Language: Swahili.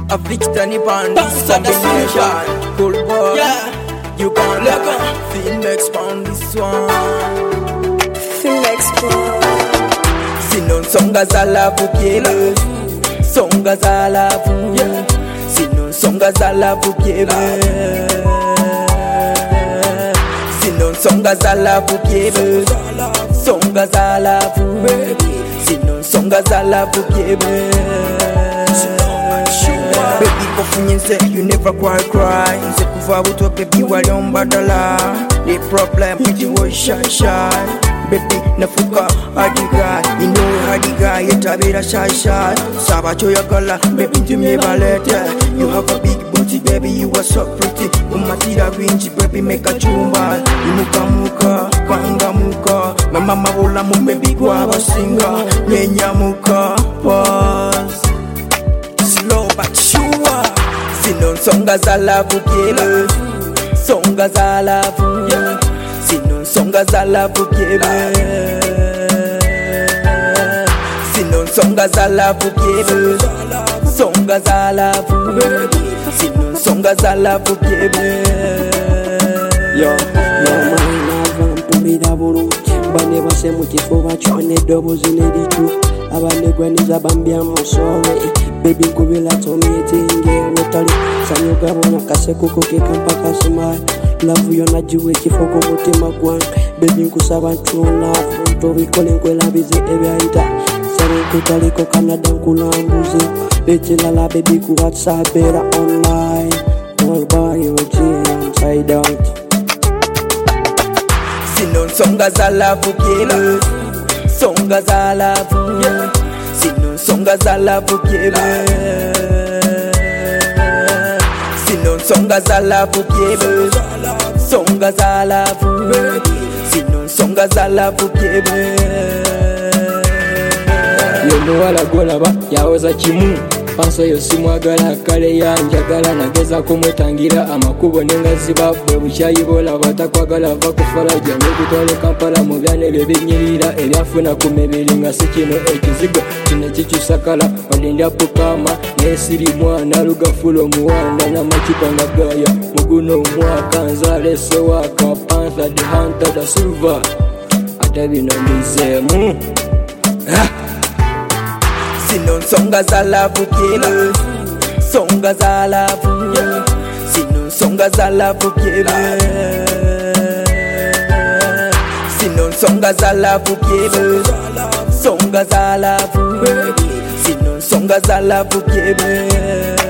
A victor ni band, this combination. Cool boy, yeah. You can't let go. Finlex pound this one. Finlex pound. Sinon songa za lavu kiele. Songa za lavu, yeah. Sinon songa za lavu kiele. Sinon songa za lavu kiele. Songa za lavu, baby. Sinon songa za lavu kiele. Baby kofunyense, you never cry. Nse kuva buto baby waliomba dala. The problem with you was shy. Baby nafuka hadiga, you know hadiga yetabira shy. Saba choyagala, baby ntumye balete. You have a big booty baby, you are so pretty. Umatira winchi baby make a chumba. Imuka muka, kwanga muka. Mama mabola mu baby kwa basinga. Nyenya muka, pause. Slow but sure. Sinon songa za lavu kiele. Songa za lavu, yeah. Sinon songa za lavu kiele. Sinon songa za lavu kiele. Songa za lavu, baby. Sinon songa za lavu kiele. Yo, mwana vampumira bulungi. Bane base mu kifuba kyo n'eddoboozi n'eritu. Abanegwaniza bambya musowe. Baby nkubira tomitinge wetali sanyuga bona kasekuko kekampaka smile. Love yona jiwe kifo ku mutima gwange. Baby nkusaba ntuna to bikole nkwelabize ebyayita. Sare kutaliko Canada nkulambuze. Ekirala baby ku WhatsApp era online. All by your inside out. Sinon songa za lavu kiele. Songa za lavu, yeah. Sinon songa za lavu kiele. Sinon songa za lavu kiele. Songa za lavu, baby. Sinon songa za lavu kiele. Yendo wala golaba yawoza kimu. Panso yo simwagala kale yanjagala nageza kumwetangira amakubo nengaziba bwe buchayibola batakwagala bakufalaja n'okutwala Kampala mu byanere binyirira ebyafuna ku mibiri nga si kino ekizigo kino kikyusakala walindya pukama nesiri mwana lugafulo muwanda n'amakipa ngagaya muguno omwaka nzalese waka Panther the Hunter the Silver ate bino mbizeemu. Sinon songa za lavu kiele. Songa za lavu, yeah. Sinon songa za lavu kiele. Sinon songa za lavu kiele. Songa za lavu, baby. Sinon songa za lavu kiele.